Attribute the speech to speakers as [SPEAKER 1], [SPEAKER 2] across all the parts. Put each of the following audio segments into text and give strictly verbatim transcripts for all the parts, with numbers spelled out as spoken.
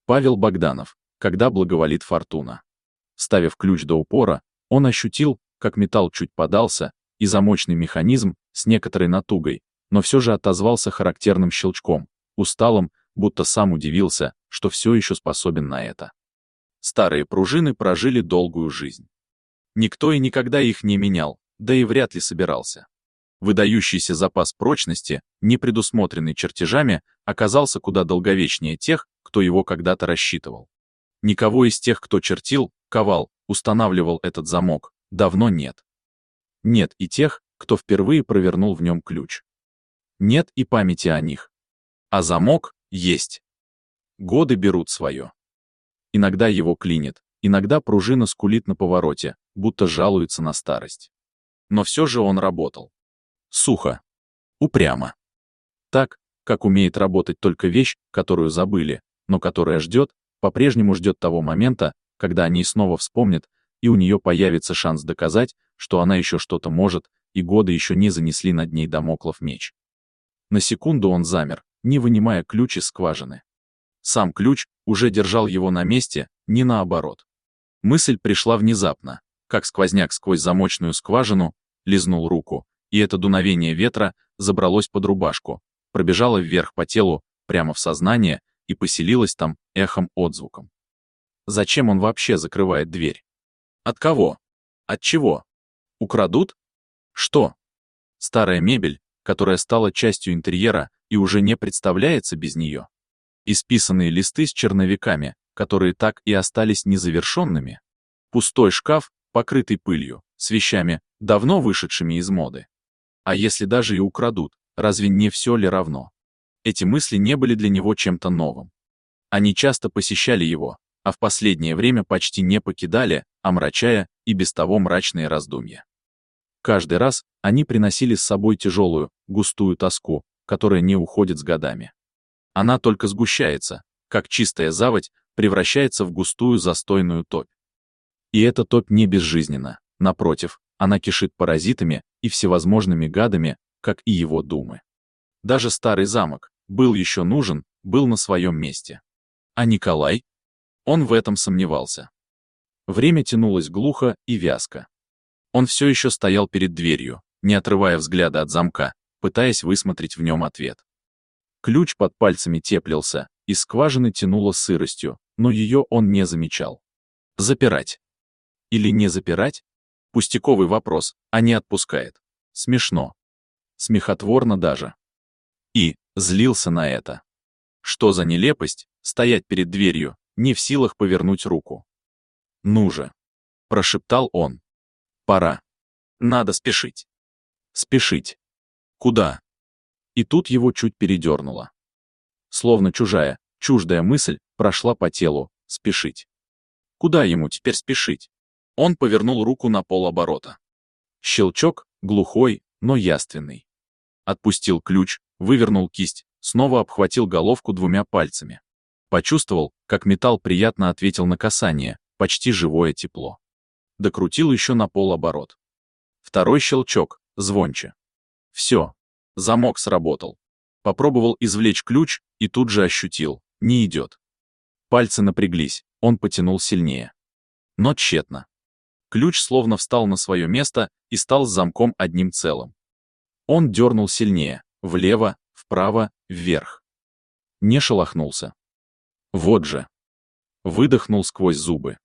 [SPEAKER 1] Павел Богданов. Когда благоволит фортуна. Вставив ключ до упора, он ощутил, как металл чуть подался, и замочный механизм, с некоторой натугой, но все же отозвался характерным щелчком, усталым, будто сам удивился, что все еще способен на это. Старые пружины прожили долгую жизнь. Никто и никогда их не менял, да и вряд ли собирался. Выдающийся запас прочности, не предусмотренный чертежами, оказался куда долговечнее тех, кто его когда-то рассчитывал. Никого из тех, кто чертил, ковал, устанавливал этот замок, давно нет. Нет и тех, кто впервые провернул в нем ключ. Нет и памяти о них. А замок есть. Годы берут свое. Иногда его клинит, иногда пружина скулит на повороте, будто жалуется на старость. Но все же он работал. Сухо. Упрямо. Так, как умеет работать только вещь, которую забыли, но которая ждет, по-прежнему ждет того момента, когда они снова вспомнят, и у нее появится шанс доказать, что она еще что-то может, и годы еще не занесли над ней дамоклов меч. На секунду он замер, не вынимая ключ из скважины. Сам ключ уже держал его на месте, не наоборот. Мысль пришла внезапно, как сквозняк сквозь замочную скважину, лизнул руку, и это дуновение ветра забралось под рубашку, пробежало вверх по телу, прямо в сознание, и поселилось там эхом-отзвуком. Зачем он вообще закрывает дверь? От кого? От чего? Украдут? Что? Старая мебель, которая стала частью интерьера и уже не представляется без нее. Исписанные листы с черновиками, которые так и остались незавершенными. Пустой шкаф, покрытый пылью, с вещами, давно вышедшими из моды. А если даже и украдут, разве не все ли равно? Эти мысли не были для него чем-то новым. Они часто посещали его, а в последнее время почти не покидали, омрачая и без того мрачные раздумья. Каждый раз они приносили с собой тяжелую, густую тоску, которая не уходит с годами. Она только сгущается, как чистая заводь превращается в густую застойную топь. И эта топь не безжизненна, напротив, она кишит паразитами и всевозможными гадами, как и его думы. Даже старый замок был еще нужен, был на своем месте. А Николай? Он в этом сомневался. Время тянулось глухо и вязко. Он все еще стоял перед дверью, не отрывая взгляда от замка, пытаясь высмотреть в нем ответ. Ключ под пальцами теплился, из скважины тянуло сыростью, но ее он не замечал. Запирать. Или не запирать? Пустяковый вопрос, а не отпускает. Смешно. Смехотворно даже. И злился на это. Что за нелепость, стоять перед дверью, не в силах повернуть руку. «Ну же!» — прошептал он. «Пора. Надо спешить». Спешить. Куда? И тут его чуть передернуло. Словно чужая, чуждая мысль прошла по телу, спешить. Куда ему теперь спешить? Он повернул руку на полоборота. Щелчок, глухой, но яственный. Отпустил ключ, вывернул кисть, снова обхватил головку двумя пальцами. Почувствовал, как металл приятно ответил на касание, почти живое тепло. Докрутил еще на полоборот. Второй щелчок, звонче. Все. Замок сработал. Попробовал извлечь ключ и тут же ощутил, не идет. Пальцы напряглись, он потянул сильнее. Но тщетно. Ключ словно встал на свое место и стал с замком одним целым. Он дернул сильнее, влево, вправо, вверх. Не шелохнулся. Вот же. Выдохнул сквозь зубы.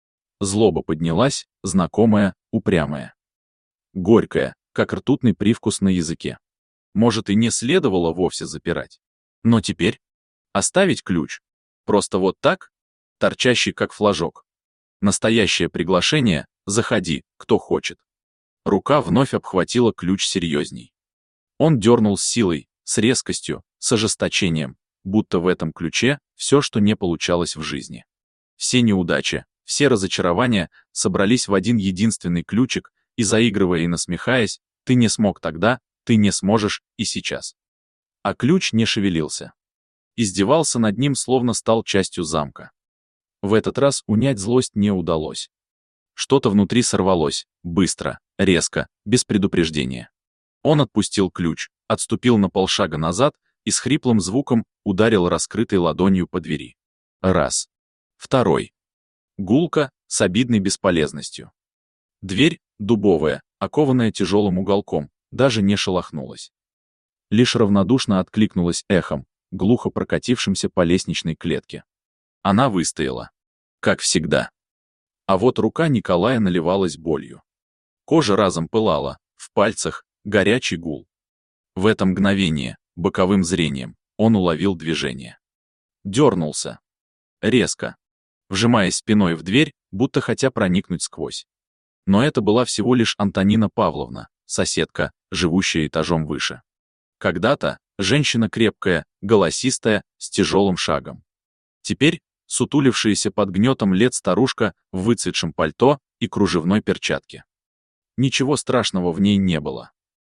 [SPEAKER 1] Злоба поднялась, знакомая, упрямая. Горькая, как ртутный привкус на языке. Может, и не следовало вовсе запирать. Но теперь? Оставить ключ? Просто вот так? Торчащий, как флажок. Настоящее приглашение, заходи, кто хочет. Рука вновь обхватила ключ серьезней. Он дернул с силой, с резкостью, с ожесточением, будто в этом ключе все, что не получалось в жизни. Все неудачи, все разочарования собрались в один единственный ключик, и, заигрывая и насмехаясь, ты не смог тогда, ты не сможешь и сейчас. А ключ не шевелился. Издевался над ним, словно стал частью замка. В этот раз унять злость не удалось. Что-то внутри сорвалось, быстро, резко, без предупреждения. Он отпустил ключ, отступил на полшага назад и с хриплым звуком ударил раскрытой ладонью по двери. Раз. Второй. Гулко, с обидной бесполезностью. Дверь, дубовая, окованная тяжелым уголком, даже не шелохнулась. Лишь равнодушно откликнулась эхом, глухо прокатившимся по лестничной клетке. Она выстояла. Как всегда. А вот рука Николая наливалась болью. Кожа разом пылала, в пальцах горячий гул. В это мгновение, боковым зрением, он уловил движение. Дернулся. Резко. Вжимаясь спиной в дверь, будто хотя проникнуть сквозь. Но это была всего лишь Антонина Павловна, соседка, живущая этажом выше. Когда-то женщина крепкая, голосистая, с тяжелым шагом. Теперь сутулившаяся под гнетом лет старушка в выцветшем пальто и кружевной перчатке. Ничего страшного в ней не было.